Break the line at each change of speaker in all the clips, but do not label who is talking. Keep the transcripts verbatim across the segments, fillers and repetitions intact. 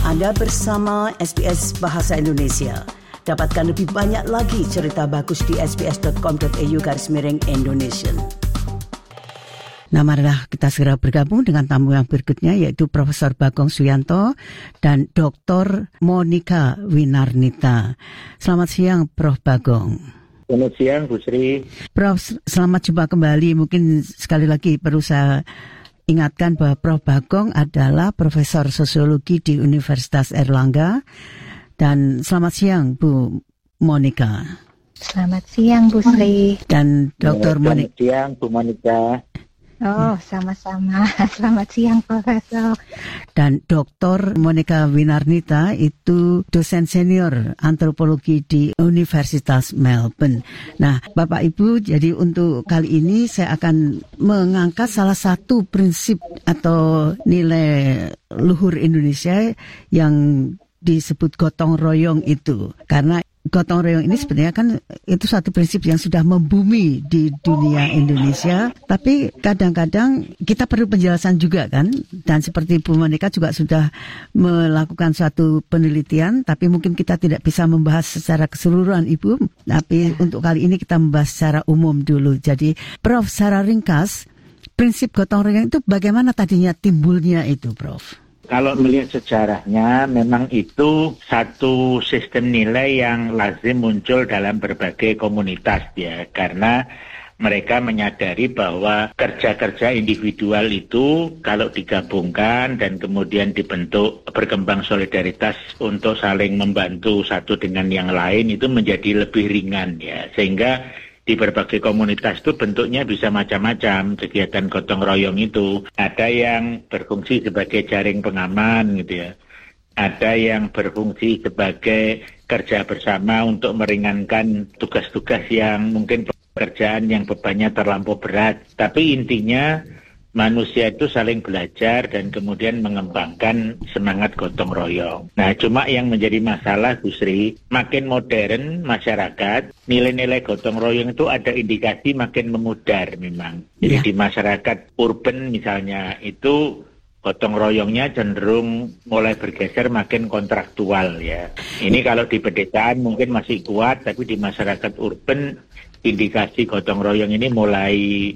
Anda bersama S B S Bahasa Indonesia. Dapatkan lebih banyak lagi cerita bagus di sbs.com.au garis miring Indonesian. Nah, marilah kita segera bergabung dengan tamu yang berikutnya, yaitu Profesor Bagong Suyanto dan Doktor Monika Winarnita. Selamat siang, Prof Bagong.
Selamat siang, Bu Sri.
Prof, selamat jumpa kembali. Mungkin sekali lagi perlu saya ingatkan bahwa Prof Bagong adalah Profesor Sosiologi di Universitas Airlangga. Dan selamat siang, Bu Monika.
Selamat siang, Bu Sri.
Dan Doktor Monika.
Selamat siang, Bu Monika.
Oh, sama-sama. Selamat siang, Profesor.
Dan Doktor Monika Winarnita itu dosen senior antropologi di Universitas Melbourne. Nah, Bapak Ibu, jadi untuk kali ini saya akan mengangkat salah satu prinsip atau nilai luhur Indonesia yang disebut gotong royong itu. Karena gotong royong ini sebenarnya kan itu satu prinsip yang sudah membumi di dunia Indonesia, tapi kadang-kadang kita perlu penjelasan juga kan, dan seperti Bu Monika juga sudah melakukan suatu penelitian, tapi mungkin kita tidak bisa membahas secara keseluruhan Ibu, tapi untuk kali ini kita membahas secara umum dulu. Jadi Prof, secara ringkas, prinsip gotong royong itu bagaimana tadinya timbulnya itu, Prof?
Kalau melihat sejarahnya, memang itu satu sistem nilai yang lazim muncul dalam berbagai komunitas ya, karena mereka menyadari bahwa kerja-kerja individual itu kalau digabungkan dan kemudian dibentuk berkembang solidaritas untuk saling membantu satu dengan yang lain itu menjadi lebih ringan ya, sehingga di berbagai komunitas itu bentuknya bisa macam-macam kegiatan gotong royong itu. Ada yang berfungsi sebagai jaring pengaman gitu ya. Ada yang berfungsi sebagai kerja bersama untuk meringankan tugas-tugas yang mungkin pekerjaan yang bebannya terlampau berat. Tapi intinya manusia itu saling belajar dan kemudian mengembangkan semangat gotong royong. Nah, cuma yang menjadi masalah, Bu Sri, makin modern masyarakat, nilai-nilai gotong royong itu ada indikasi makin memudar memang. Jadi ya, di masyarakat urban misalnya, itu gotong royongnya cenderung mulai bergeser makin kontraktual ya. Ini kalau di pedesaan mungkin masih kuat, tapi di masyarakat urban indikasi gotong royong ini mulai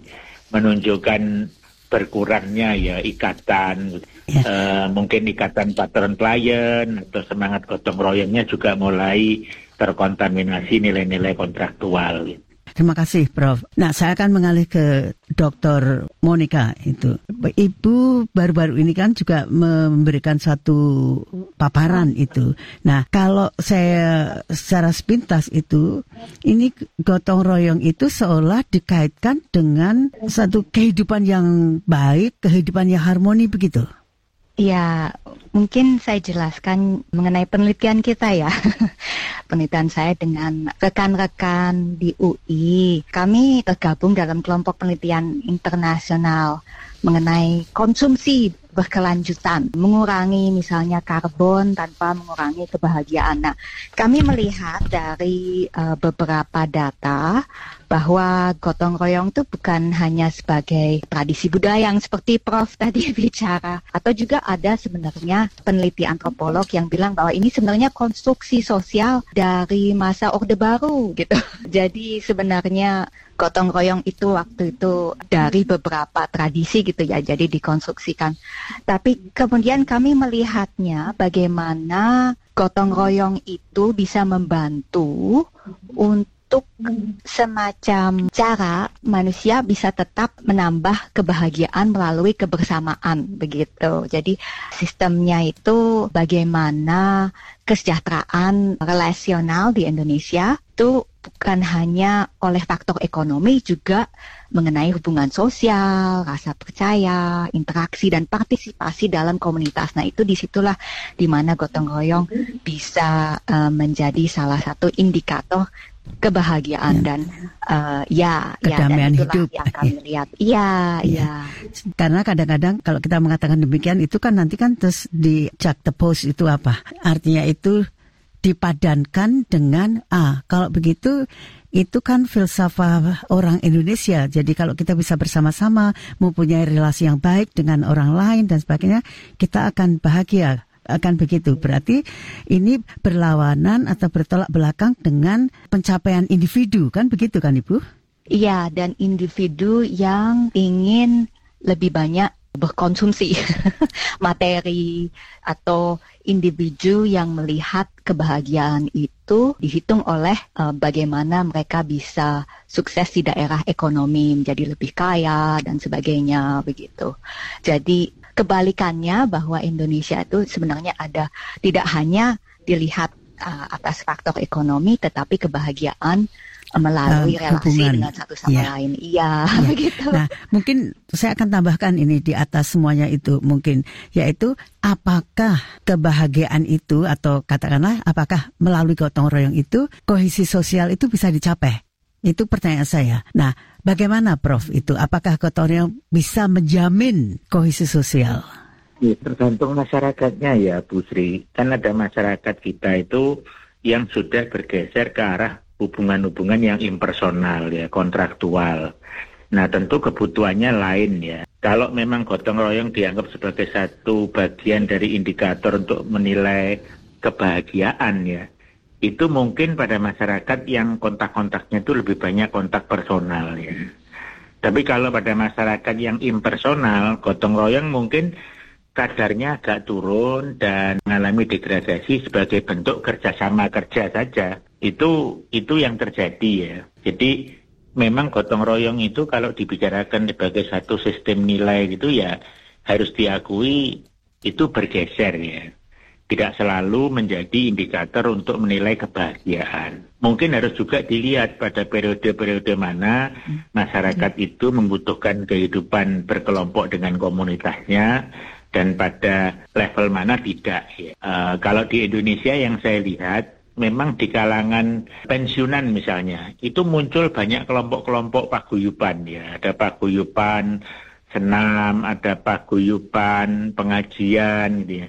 menunjukkan berkurangnya ya ikatan, ya. Uh, mungkin ikatan patron klien atau semangat gotong royongnya juga mulai terkontaminasi nilai-nilai kontraktual.
Terima kasih, Prof. Nah, saya akan mengalih ke Doktor Monika itu. Ibu baru-baru ini kan juga memberikan satu paparan itu. Nah, kalau saya secara sepintas itu, ini gotong royong itu seolah dikaitkan dengan satu kehidupan yang baik, kehidupan yang harmoni begitu.
Ya, mungkin saya jelaskan mengenai penelitian kita ya. Penelitian saya dengan rekan-rekan di U I. Kami tergabung dalam kelompok penelitian internasional mengenai konsumsi berkelanjutan, mengurangi misalnya karbon tanpa mengurangi kebahagiaan. Nah, kami melihat dari uh, beberapa data bahwa gotong royong itu bukan hanya sebagai tradisi budaya yang seperti Prof tadi bicara, atau juga ada sebenarnya peneliti antropolog yang bilang bahwa ini sebenarnya konstruksi sosial dari masa Orde Baru gitu. Jadi sebenarnya gotong royong itu waktu itu dari beberapa tradisi gitu ya, jadi dikonstruksikan. Tapi kemudian kami melihatnya bagaimana gotong royong itu bisa membantu untuk semacam cara manusia bisa tetap menambah kebahagiaan melalui kebersamaan begitu. Jadi sistemnya itu bagaimana kesejahteraan relasional di Indonesia itu bukan hanya oleh faktor ekonomi, juga mengenai hubungan sosial, rasa percaya, interaksi, dan partisipasi dalam komunitas. Nah, itu disitulah di mana gotong royong bisa uh, menjadi salah satu indikator kebahagiaan ya. dan uh, ya,
kedamaian
ya, dan
hidup
yang kami lihat. Iya, iya.
Karena kadang-kadang kalau kita mengatakan demikian itu kan nanti kan terus di juxtapose itu apa? Artinya itu dipadankan dengan ah kalau begitu itu kan filsafat orang Indonesia. Jadi kalau kita bisa bersama-sama mempunyai relasi yang baik dengan orang lain dan sebagainya, kita akan bahagia. akan begitu. Berarti ini berlawanan atau bertolak belakang dengan pencapaian individu, kan begitu kan Ibu?
Iya, dan individu yang ingin lebih banyak berkonsumsi materi, atau individu yang melihat kebahagiaan itu dihitung oleh uh, bagaimana mereka bisa sukses di daerah ekonomi, menjadi lebih kaya dan sebagainya begitu. Jadi kebalikannya bahwa Indonesia itu sebenarnya ada, tidak hanya dilihat uh, atas faktor ekonomi, tetapi kebahagiaan melalui uh, relasi hubungan dengan satu sama ya. lain. Iya, ya. Begitu.
Nah, mungkin saya akan tambahkan ini di atas semuanya itu mungkin, yaitu apakah kebahagiaan itu atau katakanlah apakah melalui gotong royong itu kohesi sosial itu bisa dicapai? Itu pertanyaan saya. Nah, bagaimana Prof itu? Apakah gotong royong bisa menjamin kohesi sosial?
Ya, tergantung masyarakatnya ya Bu Sri. Kan ada masyarakat kita itu yang sudah bergeser ke arah hubungan-hubungan yang impersonal ya, kontraktual. Nah, tentu kebutuhannya lain ya. Kalau memang gotong royong dianggap sebagai satu bagian dari indikator untuk menilai kebahagiaan ya, itu mungkin pada masyarakat yang kontak-kontaknya itu lebih banyak kontak personal ya. Tapi kalau pada masyarakat yang impersonal, gotong royong mungkin kadarnya agak turun dan mengalami degradasi sebagai bentuk kerjasama kerja saja. Itu itu yang terjadi ya. Jadi memang gotong royong itu kalau dibicarakan sebagai satu sistem nilai gitu ya harus diakui itu bergeser ya. Tidak selalu menjadi indikator untuk menilai kebahagiaan. Mungkin harus juga dilihat pada periode-periode mana masyarakat itu membutuhkan kehidupan berkelompok dengan komunitasnya, dan pada level mana tidak ya. Uh, kalau di Indonesia yang saya lihat, memang di kalangan pensiunan misalnya, itu muncul banyak kelompok-kelompok paguyuban ya. Ada paguyuban senam, ada paguyuban pengajian gitu ya.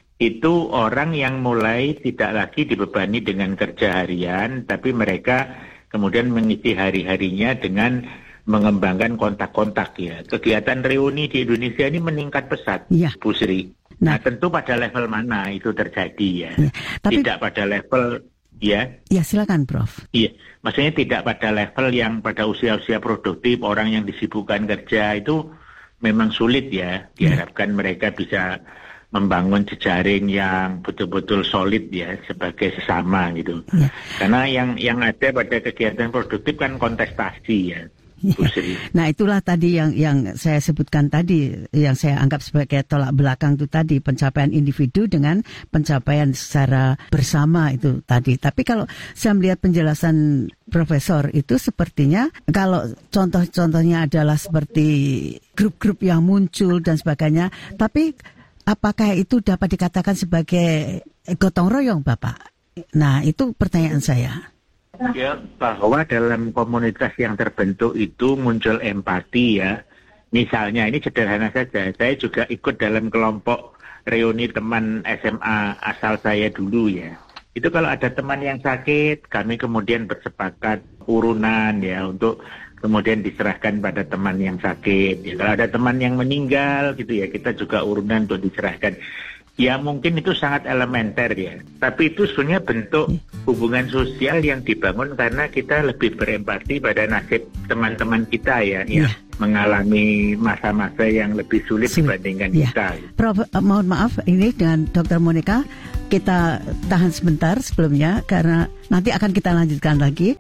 Itu orang yang mulai tidak lagi dibebani dengan kerja harian, tapi mereka kemudian mengisi hari-harinya dengan mengembangkan kontak-kontak ya. Kegiatan reuni di Indonesia ini meningkat pesat, ya. Bu Sri. Nah, nah, tentu pada level mana itu terjadi ya. ya tapi, tidak pada level ya.
Ya, silakan Prof.
Iya, maksudnya tidak pada level yang pada usia-usia produktif, orang yang disibukkan kerja itu memang sulit ya. Diharapkan ya. mereka bisa membangun jejaring yang betul-betul solid ya sebagai sesama gitu. Ya. Karena yang yang ada pada kegiatan produktif kan kontestasi ya.
Ya. Nah, itulah tadi yang yang saya sebutkan tadi, yang saya anggap sebagai tolak belakang itu tadi, pencapaian individu dengan pencapaian secara bersama itu tadi. Tapi kalau saya melihat penjelasan Profesor itu sepertinya kalau contoh-contohnya adalah seperti grup-grup yang muncul dan sebagainya, tapi apakah itu dapat dikatakan sebagai gotong royong, Bapak? Nah, itu pertanyaan saya.
Ya, bahwa dalam komunitas yang terbentuk itu muncul empati ya. Misalnya, ini sederhana saja, saya juga ikut dalam kelompok reuni teman S M A asal saya dulu ya. Itu kalau ada teman yang sakit, kami kemudian bersepakat urunan ya untuk kemudian diserahkan pada teman yang sakit. Ya, kalau ada teman yang meninggal gitu ya, kita juga urunan untuk diserahkan. Ya mungkin itu sangat elementer ya, tapi itu sebenarnya bentuk hubungan sosial yang dibangun karena kita lebih berempati pada nasib teman-teman kita ya, ya. yang mengalami masa-masa yang lebih sulit, sulit. dibandingkan ya. kita.
Prof, uh, mohon maaf ini dengan Dokter Monica, kita tahan sebentar sebelumnya karena nanti akan kita lanjutkan lagi.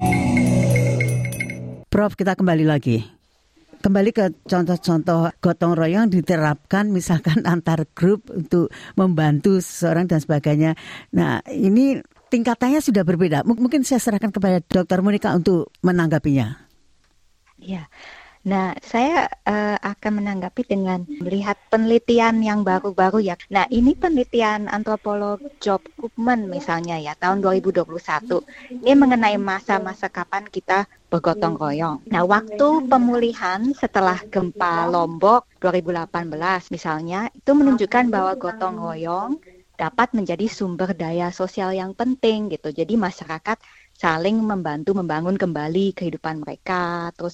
Prof, kita kembali lagi. Kembali ke contoh-contoh gotong royong diterapkan misalkan antar grup untuk membantu seseorang dan sebagainya. Nah, ini tingkatannya sudah berbeda. M- mungkin saya serahkan kepada Dokter Monica untuk menanggapinya.
Ya, nah saya uh, akan menanggapi dengan melihat penelitian yang baru-baru ya. Nah, ini penelitian antropolog Job Koopman misalnya ya, tahun dua ribu dua puluh satu. Ini mengenai masa-masa kapan kita bergotong royong. Nah, waktu pemulihan setelah gempa Lombok dua ribu delapan belas misalnya, itu menunjukkan bahwa gotong royong dapat menjadi sumber daya sosial yang penting gitu. Jadi masyarakat saling membantu membangun kembali kehidupan mereka, terus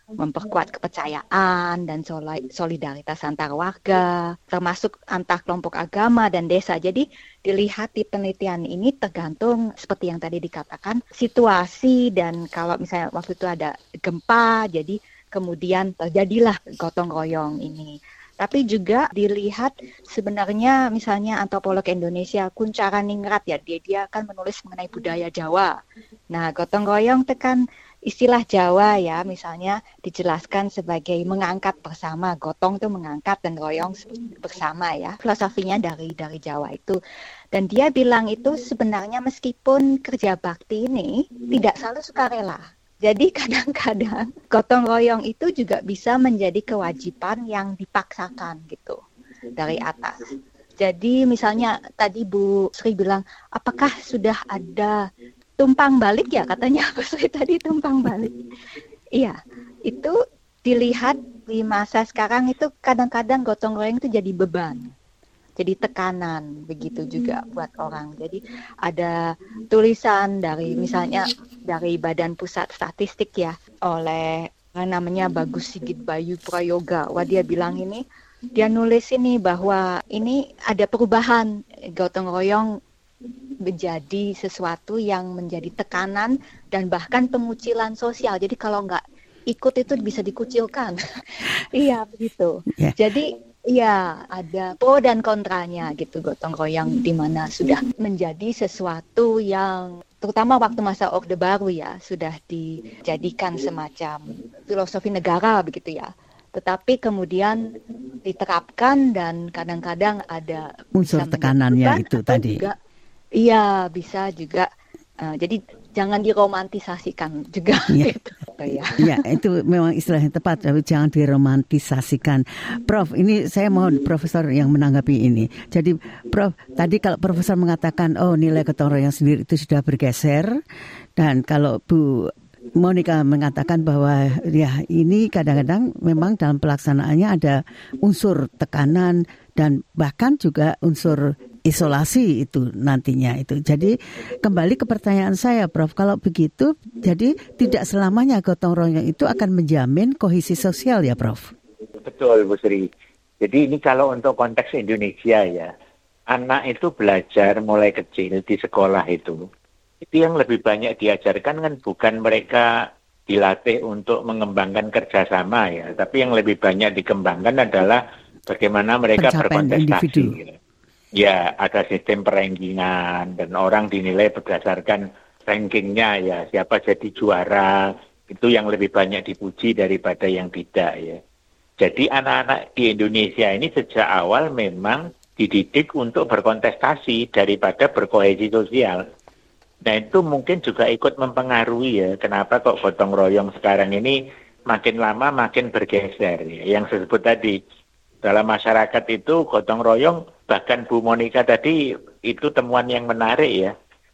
memperkuat kepercayaan dan solidaritas antar warga, termasuk antar kelompok agama dan desa. Jadi dilihat di penelitian ini tergantung seperti yang tadi dikatakan situasi, dan kalau misalnya waktu itu ada gempa, jadi kemudian terjadilah gotong royong ini. Tapi juga dilihat sebenarnya misalnya antropolog Indonesia Kunchara Ningrat ya, dia dia akan menulis mengenai budaya Jawa. Nah, gotong royong itu kan istilah Jawa ya, misalnya dijelaskan sebagai mengangkat bersama. Gotong itu mengangkat dan royong bersama ya. Filosofinya dari dari Jawa itu. Dan dia bilang itu sebenarnya meskipun kerja bakti ini tidak selalu sukarela. Jadi kadang-kadang gotong royong itu juga bisa menjadi kewajiban yang dipaksakan gitu dari atas. Jadi misalnya tadi Bu Sri bilang, apakah sudah ada tumpang balik ya, katanya Bu Sri tadi tumpang balik. Iya, itu dilihat di masa sekarang itu kadang-kadang gotong royong itu jadi beban. Jadi tekanan, begitu juga buat orang. Jadi ada tulisan dari misalnya dari Badan Pusat Statistik ya, oleh namanya Bagus Sigit Bayu Prayoga. Wah, dia bilang ini, dia nulis ini bahwa ini ada perubahan gotong royong menjadi sesuatu yang menjadi tekanan dan bahkan pengucilan sosial. Jadi kalau nggak ikut itu bisa dikucilkan. Iya, begitu. Yeah. Jadi iya, ada pro dan kontranya gitu gotong royong, di mana sudah menjadi sesuatu yang terutama waktu masa Orde Baru ya, sudah dijadikan semacam filosofi negara begitu ya. Tetapi kemudian diterapkan dan kadang-kadang ada
unsur tekanannya itu tadi.
Juga, iya, bisa juga. Uh, jadi jangan diromantisasikan juga.
Iya,
gitu, ya.
Ya, itu memang istilahnya tepat, tapi jangan diromantisasikan. Prof, ini saya mohon Profesor yang menanggapi ini. Jadi, Prof, tadi kalau Profesor mengatakan, oh nilai gotong royong sendiri itu sudah bergeser, dan kalau Bu Monica mengatakan bahwa ya ini kadang-kadang memang dalam pelaksanaannya ada unsur tekanan dan bahkan juga unsur isolasi itu nantinya itu. Jadi kembali ke pertanyaan saya, Prof, kalau begitu jadi tidak selamanya gotong royong itu akan menjamin kohesi sosial ya, Prof?
Betul, Bu Sri. Jadi ini kalau untuk konteks Indonesia ya, anak itu belajar mulai kecil di sekolah itu, itu yang lebih banyak diajarkan kan bukan mereka dilatih untuk mengembangkan kerjasama ya, tapi yang lebih banyak dikembangkan adalah bagaimana mereka berkontestasi. Ya. Ya, ada sistem perangkingan dan orang dinilai berdasarkan rankingnya ya, siapa jadi juara, itu yang lebih banyak dipuji daripada yang tidak ya. Jadi anak-anak di Indonesia ini sejak awal memang dididik untuk berkontestasi daripada berkohesi sosial. Nah itu mungkin juga ikut mempengaruhi ya, kenapa kok gotong royong sekarang ini makin lama makin bergeser ya. Yang disebut tadi, dalam masyarakat itu gotong royong, bahkan Bu Monica tadi itu temuan yang menarik ya,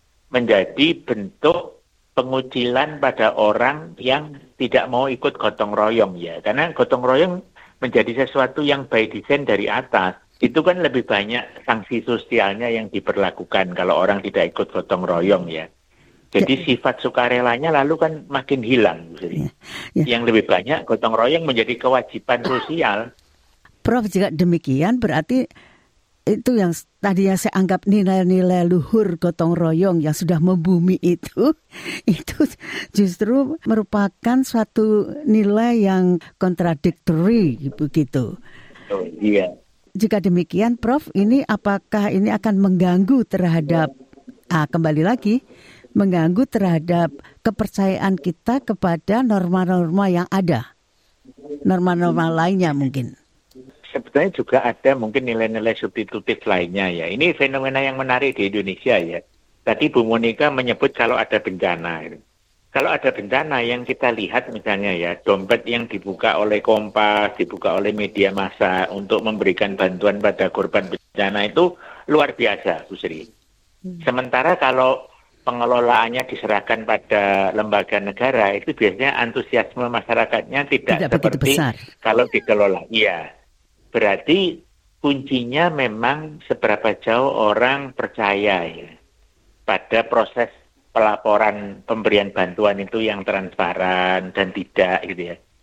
menjadi bentuk pengucilan pada orang yang tidak mau ikut gotong royong ya. Karena gotong royong menjadi sesuatu yang by design dari atas. Itu kan lebih banyak sanksi sosialnya yang diberlakukan kalau orang tidak ikut gotong royong ya. Jadi ya. Sifat sukarelanya lalu kan makin hilang. Ya. Ya. Yang lebih banyak gotong royong menjadi kewajiban sosial.
Prof, jika demikian berarti itu yang tadinya saya anggap nilai-nilai luhur gotong royong yang sudah membumi itu, itu justru merupakan suatu nilai yang kontradiktori begitu.
Oh, iya.
Jika demikian, Prof, ini apakah ini akan mengganggu terhadap, ah, kembali lagi, mengganggu terhadap kepercayaan kita kepada norma-norma yang ada, norma-norma lainnya mungkin?
Sebetulnya juga ada mungkin nilai-nilai substitutif lainnya ya. Ini fenomena yang menarik di Indonesia ya. Tadi Bu Monica menyebut kalau ada bencana. Kalau ada bencana yang kita lihat misalnya ya, dompet yang dibuka oleh Kompas, dibuka oleh media massa untuk memberikan bantuan pada korban bencana itu luar biasa, Bu Sri. Hmm. Sementara kalau pengelolaannya diserahkan pada lembaga negara, itu biasanya antusiasme masyarakatnya tidak, tidak seperti besar kalau dikelola. Iya. Berarti kuncinya memang seberapa jauh orang percaya ya pada proses pelaporan pemberian bantuan itu yang transparan dan tidak gitu ya.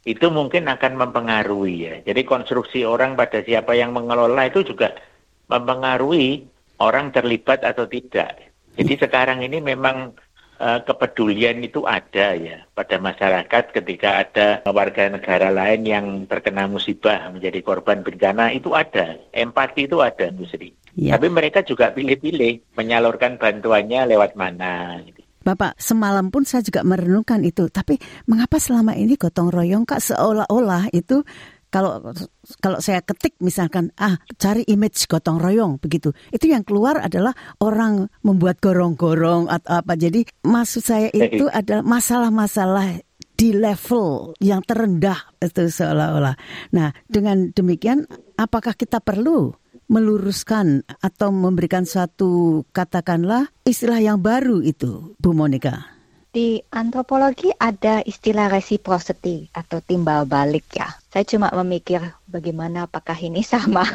itu mungkin akan mempengaruhi ya. Jadi konstruksi orang pada siapa yang mengelola itu juga mempengaruhi orang terlibat atau tidak. Jadi sekarang ini memang uh, kepedulian itu ada ya pada masyarakat ketika ada warga negara lain yang terkena musibah menjadi korban bencana, itu ada. Empati itu ada, Bu Sri. Ya. Tapi mereka juga pilih-pilih menyalurkan bantuannya lewat mana gitu.
Bapak, semalam pun saya juga merenungkan itu. Tapi mengapa selama ini gotong royong Kak seolah-olah itu kalau kalau saya ketik misalkan ah cari image gotong royong begitu. Itu yang keluar adalah orang membuat gorong-gorong atau apa. Jadi maksud saya itu adalah masalah-masalah di level yang terendah itu seolah-olah. Nah, dengan demikian apakah kita perlu meluruskan atau memberikan suatu katakanlah istilah yang baru itu, Bu Monica?
Di antropologi ada istilah reciprocity atau timbal balik ya. Saya cuma memikir bagaimana apakah ini sama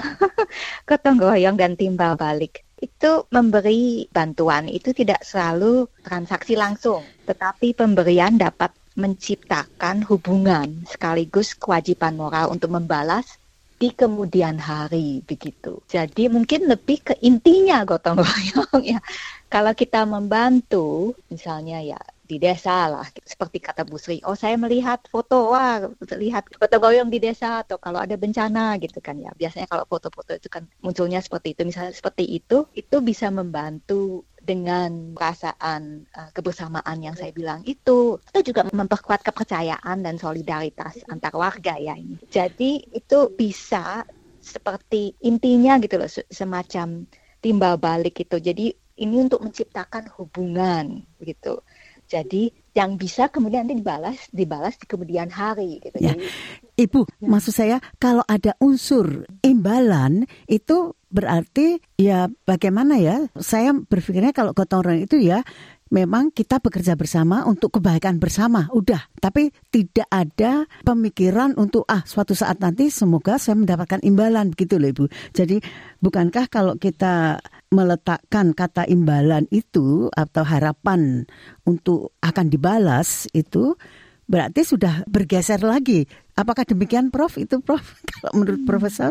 gotong royong dan timbal balik. Itu memberi bantuan itu tidak selalu transaksi langsung, tetapi pemberian dapat menciptakan hubungan sekaligus kewajiban moral untuk membalas di kemudian hari begitu. Jadi mungkin lebih ke intinya gotong royong ya. Kalau kita membantu misalnya ya di desa lah, seperti kata Bu Sri, oh saya melihat foto, wah lihat gotong royong di desa, atau kalau ada bencana gitu kan ya. Biasanya kalau foto-foto itu kan munculnya seperti itu, misalnya seperti itu, itu bisa membantu dengan perasaan uh, kebersamaan yang saya bilang itu. Itu juga memperkuat kepercayaan dan solidaritas antar warga ya ini. Jadi itu bisa seperti intinya gitu loh, semacam timbal balik itu. Jadi ini untuk menciptakan hubungan gitu. Jadi yang bisa kemudian nanti dibalas, dibalas di kemudian hari gitu.
Ya.
Jadi,
Ibu,
ya.
maksud saya kalau ada unsur imbalan itu berarti ya bagaimana ya? Saya berpikirnya kalau gotong royong itu ya memang kita bekerja bersama untuk kebaikan bersama, udah. Tapi tidak ada pemikiran untuk ah suatu saat nanti semoga saya mendapatkan imbalan begitu loh Ibu. Jadi bukankah kalau kita meletakkan kata imbalan itu atau harapan untuk akan dibalas itu berarti sudah bergeser lagi. Apakah demikian Prof itu Prof kalau menurut Profesor?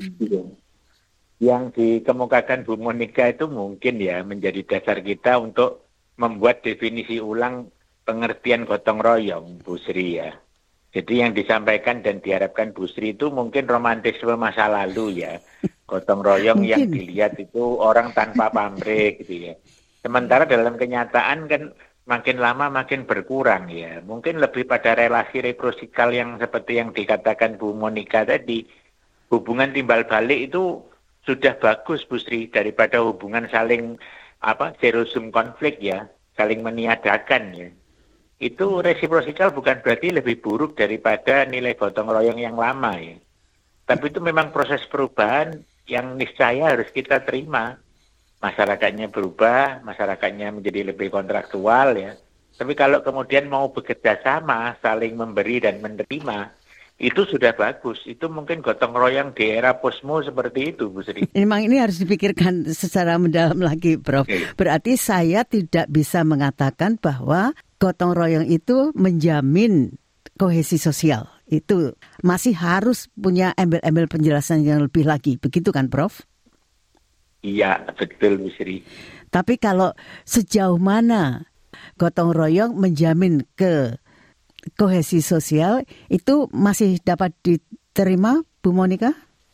Yang dikemukakan Bu Monica itu mungkin ya menjadi dasar kita untuk membuat definisi ulang pengertian gotong royong, Bu Sri ya. Jadi yang disampaikan dan diharapkan Bu Sri itu mungkin romantisme masa lalu ya. Gotong royong mungkin yang dilihat itu orang tanpa pamrih gitu ya. Sementara dalam kenyataan kan makin lama makin berkurang ya. Mungkin lebih pada relasi reciprocal yang seperti yang dikatakan Bu Monica tadi. Hubungan timbal balik itu sudah bagus Bu Sri daripada hubungan saling apa zero sum konflik ya, saling meniadakan ya. Itu reciprocal bukan berarti lebih buruk daripada nilai gotong royong yang lama ya. Tapi itu memang proses perubahan yang niscaya harus kita terima. Masyarakatnya berubah, masyarakatnya menjadi lebih kontraktual ya. Tapi kalau kemudian mau bekerja sama, saling memberi dan menerima, itu sudah bagus. Itu mungkin gotong royong di era posmo seperti itu, Bu Sri.
Memang ini harus dipikirkan secara mendalam lagi, Prof. Berarti saya tidak bisa mengatakan bahwa gotong royong itu menjamin kohesi sosial. Itu masih harus punya embel-embel penjelasan yang lebih lagi. Begitu kan, Prof?
Iya, betul, Bu Sri.
Tapi kalau sejauh mana gotong royong menjamin ke kohesi sosial itu masih dapat diterima, Bu Monica?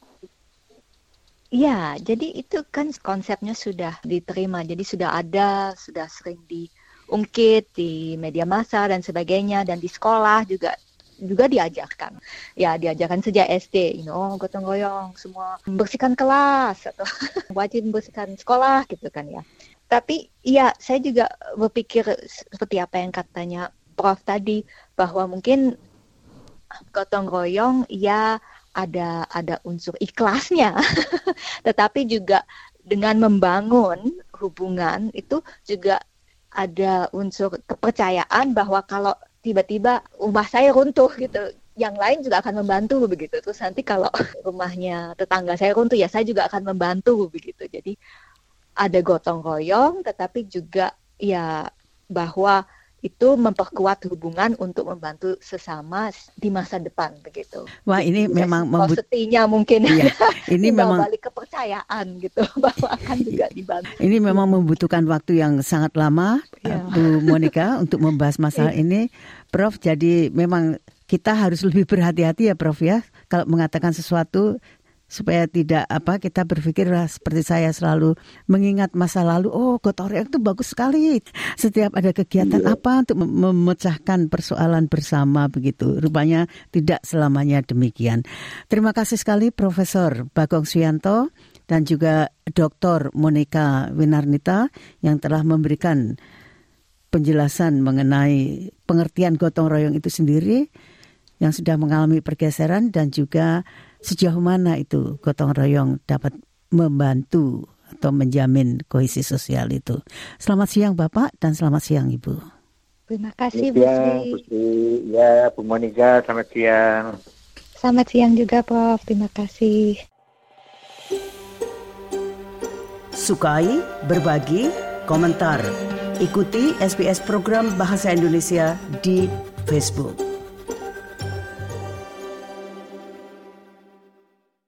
Iya, jadi itu kan konsepnya sudah diterima, jadi sudah ada, sudah sering diungkit di media massa dan sebagainya, dan di sekolah juga juga diajarkan. Ya, diajarkan sejak S D, you know, gotong royong, semua membersihkan kelas atau wajib membersihkan sekolah gitu kan ya. Tapi ya, saya juga berpikir seperti apa yang katanya Prof tadi, bahwa mungkin gotong royong ya ada ada unsur ikhlasnya, tetapi juga dengan membangun hubungan itu juga ada unsur kepercayaan bahwa kalau tiba-tiba rumah saya runtuh gitu, yang lain juga akan membantu begitu. Terus nanti kalau rumahnya tetangga saya runtuh ya saya juga akan membantu begitu. Jadi ada gotong royong, tetapi juga ya bahwa itu memperkuat hubungan untuk membantu sesama di masa depan begitu.
Wah, ini
Jadi,
memang membut-
positinya mungkin
iya, ini memang
balik kepercayaan gitu bahwa akan juga dibantu.
Ini memang membutuhkan waktu yang sangat lama,
Ya.
Bu Monica, untuk membahas masalah ini, Prof. Jadi memang kita harus lebih berhati-hati ya, Prof ya, kalau mengatakan sesuatu, supaya tidak apa kita berpikir seperti saya selalu mengingat masa lalu. Oh, gotong royong itu bagus sekali. Setiap ada kegiatan
Iya.
apa untuk mem- memecahkan persoalan bersama begitu. Rupanya tidak selamanya demikian. Terima kasih sekali Profesor Bagong Suyanto dan juga Doktor Monica Winarnita yang telah memberikan penjelasan mengenai pengertian gotong royong itu sendiri yang sudah mengalami pergeseran dan juga sejauh mana itu gotong royong dapat membantu atau menjamin kohesi sosial itu. Selamat siang Bapak dan selamat siang Ibu.
Terima kasih Bu
Ya,
Sri.
Bu Sri. Ya, Bu Monica, selamat siang.
Selamat siang juga Prof. Terima kasih.
Sukai, berbagi, komentar. Ikuti S B S program Bahasa Indonesia di Facebook.